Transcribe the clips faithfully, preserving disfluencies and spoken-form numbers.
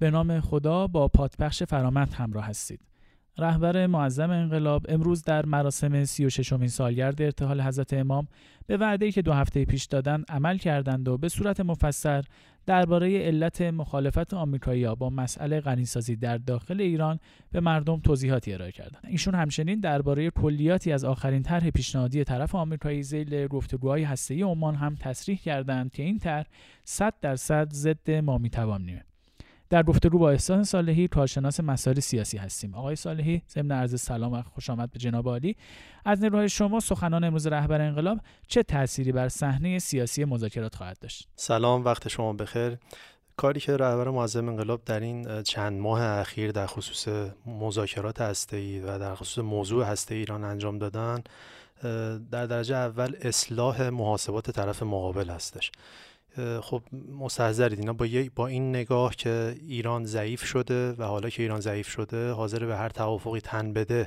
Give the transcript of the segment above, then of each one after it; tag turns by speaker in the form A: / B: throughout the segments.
A: به نام خدا با پادبخش فرامند همراه هستید. رهبر معظم انقلاب امروز در مراسم سی و ششمین سالگرد ارتحال حضرت امام به وعده‌ای که دو هفته پیش دادن عمل کردند و به صورت مفصل درباره علت مخالفت آمریکایی‌ها با مسئله غنیسازی در داخل ایران به مردم توضیحاتی ارائه کردند. ایشون همچنین درباره کلیاتی از آخرین طرح پیشنهادی طرف آمریکایی ذیل گفتگوهای هسته‌ای عمان هم تصریح کردند که این طرح صد درصد ضد ما میتوانیم. در گفتگو با احسان صالحی، کارشناس مسائل سیاسی هستیم. آقای صالحی، ضمن عرض سلام و خوش آمد به جناب عالی. از نیروهای شما سخنان امروز رهبر انقلاب چه تأثیری بر صحنه سیاسی مذاکرات خواهد داشت؟
B: سلام، وقت شما بخیر. کاری که رهبر معظم انقلاب در این چند ماه اخیر در خصوص مذاکرات هسته‌ای و در خصوص موضوع هسته ایران انجام دادن، در درجه اول اصلاح محاسبات طرف مقابل هستش. خب مستحضرید اینا با, با این نگاه که ایران ضعیف شده و حالا که ایران ضعیف شده حاضر به هر توافقی تن بده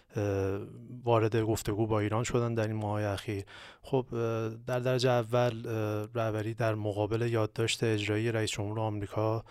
B: وارد گفتگو با ایران شدن در این ماهای اخیر. خب در درجه اول رهبری در مقابل یادداشت اجرایی رئیس جمهور آمریکا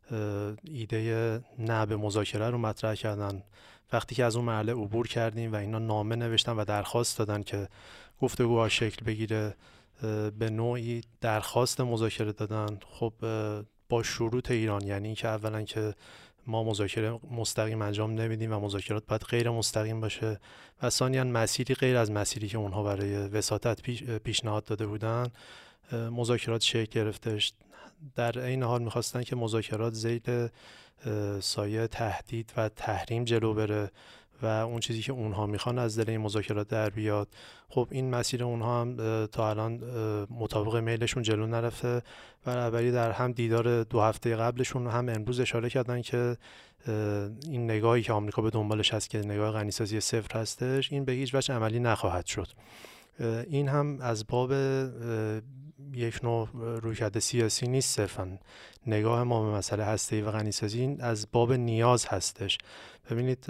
B: ایده نه به مذاکره رو مطرح کردن. وقتی که از اون مرحله عبور کردیم و اینا نامه نوشتن و درخواست دادن که گفتگوها شکل بگیره، به نوعی درخواست مذاکره دادن. خب با شروط ایران، یعنی که اولا که ما مذاکره مستقیم انجام نمیدیم و مذاکرات باید غیر مستقیم باشه و ثانیاً مسیری غیر از مسیری که اونها برای وساطت پیش پیشنهاد داده بودن مذاکرات شکل گرفتش. در این حال میخواستن که مذاکرات ذیل سایه تهدید و تحریم جلو بره و اون چیزی که اونها میخوان از دل این مذاکرات در بیاد. خب این مسیر اونها هم تا الان مطابق میلشون جلو نرفته و رهبری در هم دیدار دو هفته قبلشون هم امروز اشاره کردن که این نگاهی که آمریکا به دنبالش هست که نگاه غنیسازی صفر هستش، این به هیچ وجه عملی نخواهد شد. این هم از باب یک نوع رویکرد سیاسی نیست، صرفاً نگاه ما به مسئله هسته‌ای و غنیسازی از باب نیاز هستش. ببینید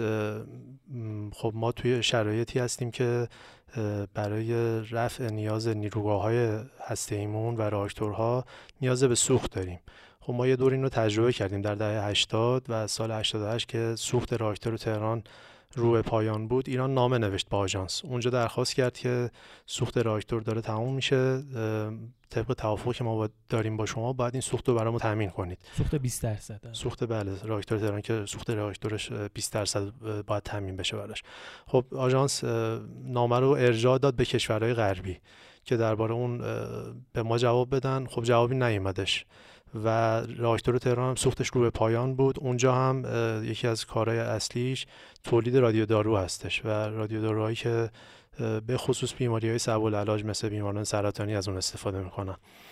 B: خب ما توی شرایطی هستیم که برای رفع نیاز نیروگاه‌های هسته‌ایمون و راکتورها نیاز به سوخت داریم. خب ما یه دور این رو تجربه کردیم در دهه هشتاد و سال هشتاد و هشت که سوخت راکتور تهران رو به پایان بود. ایران نامه نوشت با آژانس، اونجا درخواست کرد که سوخت راکتور داره تموم میشه، طبق توافقی که ما داریم با شما باید این سوخت رو برامون تامین کنید.
A: سوخت بیست درصد
B: سوخت بله راکتور تهران که سوخت راکتورش بیست درصد باید تامین بشه براش. خب آژانس نامه رو ارجاع داد به کشورهای غربی که درباره اون به ما جواب بدن. خب جوابی نیومدش و راکتور تهران هم سوختش رو به پایان بود. اونجا هم یکی از کارهای اصلیش تولید رادیو دارو هستش و رادیو داروهایی که به خصوص بیماری‌های صعب العلاج مثل بیماران سرطانی از اون استفاده میکنن.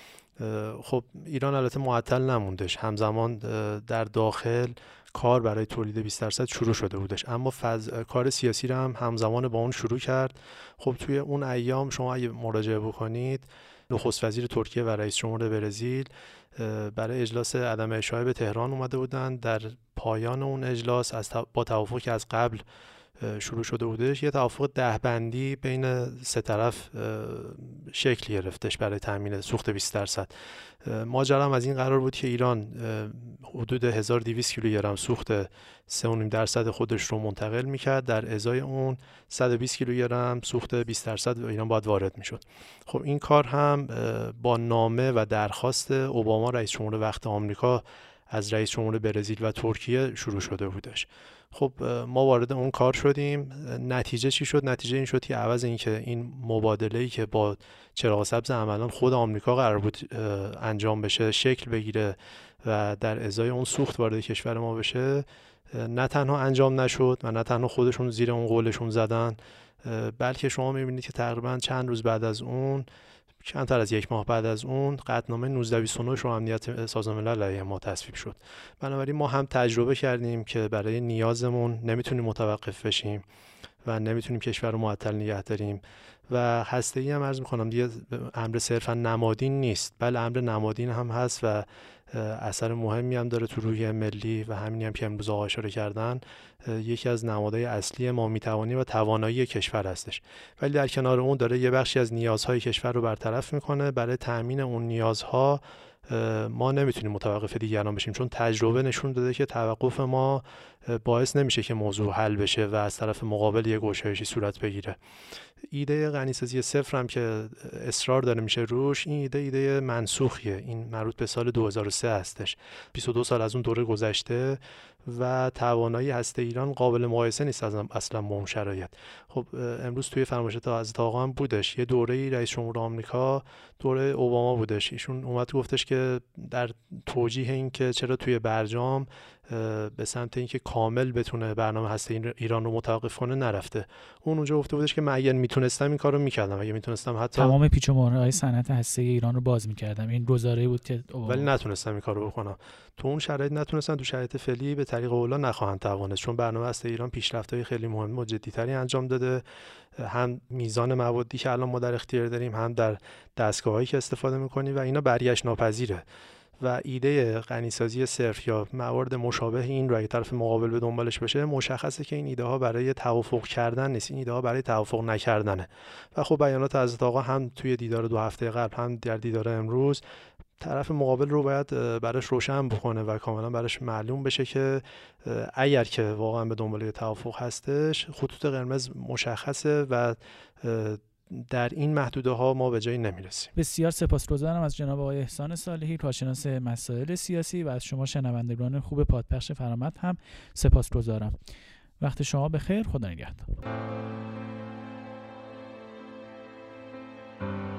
B: خب ایران البته معطل نموندش، همزمان در داخل کار برای تولید بیست درصد شروع شده بودش، اما فز... کار سیاسی رو هم همزمان با اون شروع کرد. خب توی اون ایام شما اگه مراجعه بکنید، نخست وزیر ترکیه و رئیس جمهور برزیل برای اجلاس عدم اشاعه به تهران اومده بودن. در پایان اون اجلاس از با توافقی که از قبل شروع شده بودش، یه توافق ده بندی بین سه طرف شکل گرفتش برای تامین سوخت بیست درصد. ماجرا هم از این قرار بود که ایران حدود هزار و دویست کیلوگرم سوخت سه و نیم درصد خودش رو منتقل میکرد، در ازای اون صد و بیست کیلوگرم سوخت بیست درصد ایران باید وارد میشد. خب این کار هم با نامه و درخواست اوباما رئیس جمهور وقت آمریکا از رئیس جمهور برزیل و ترکیه شروع شده بودش. خب ما وارد اون کار شدیم. نتیجه چی شد؟ نتیجه این شد که عوض این که این مبادله‌ای که با چراغ سبز عملاً خود آمریکا قرار بود انجام بشه شکل بگیره و در ازای اون سوخت وارد کشور ما بشه، نه تنها انجام نشد و نه تنها خودشون زیر اون قولشون زدن، بلکه شما می‌بینید که تقریباً چند روز بعد از اون، کمتر از یک ماه بعد از اون، قطعنامه نوزده بیست و نه رو امنیت سازمان ملل علیه ما تصویب شد. بنابراین ما هم تجربه کردیم که برای نیازمون نمیتونیم متوقف بشیم و نمیتونیم کشور رو معطل نگه داریم و هسته‌ای هم عرض می‌کنم دیگه امر صرفا نمادین نیست، بل امر نمادین هم هست و اثر مهمی هم داره تو روحیه ملی و همینی هم که امروز آقا اشاره کردن یکی از نمادهای اصلی ما میتوانی و توانایی کشور هستش. ولی در کنار اون داره یه بخشی از نیازهای کشور رو برطرف میکنه. برای تأمین اون نیازها ما نمیتونیم متوقف دیگران بشیم، چون تجربه نشون داده که توقف ما باعث نمیشه که موضوع حل بشه و از طرف مقابل یه گشایشی صورت بگیره. ایده غنیسازی صفر هم که اصرار داره میشه روش، این ایده ایده منسوخیه. این مربوط به سال دو هزار و سه هستش. بیست و دو سال از اون دوره گذشته و توانایی هسته ایران قابل مقایسه نیست اصلا با اون شرایط. خب امروز توی فرمایشات حضرت آقا هم بودش، یه دوره‌ای رئیس جمهور آمریکا دوره اوباما بودش، ایشون اومد گفتش که در توجیه این که چرا توی برجام به سمت اینکه کامل بتونه برنامه هسته ایران رو متوقف کنه نرفته. اون اونجا گفته بودش که من اگه میتونستم این کارو میکردم، اگه میتونستم حتی
A: تمام پیچ و مهرهای صنعت هسته ایران رو باز میکردم. این گزاره‌ای بود که اوباما،
B: ولی نتونستم این کارو بکنم. تو اون شرایط نتونستن، تو شرایط فعلی به طریق اولا نخواهند توانست، چون برنامه هسته ایران پیشرفت‌های خیلی مهم و جدی‌تری انجام داده، هم میزان موادی که الان ما در اختیار داریم، هم در دستگاه‌هایی که استفاده می‌کنیم و اینا برگشت ناپذیره. و ایده غنیسازی صرف یا موارد مشابه این رو اگه طرف مقابل به دنبالش بشه، مشخصه که این ایده ها برای توافق کردن نیست، این ایده ها برای توافق نکردنه. و خب بیانات حضرت آقا هم توی دیدار دو هفته قبل هم در دیدار امروز طرف مقابل رو باید براش روشن بکنه و کاملا براش معلوم بشه که اگر که واقعا به دنبال توافق هستش، خطوط قرمز مشخصه و در این محدوده ها ما به جایی نمیرسیم.
A: بسیار سپاسگزارم از جناب آقای احسان صالحی، کارشناس مسائل سیاسی، و از شما شنوندگان خوب پادپخش فرامد هم سپاسگزارم. وقت شما بخیر، خدا نگهدار.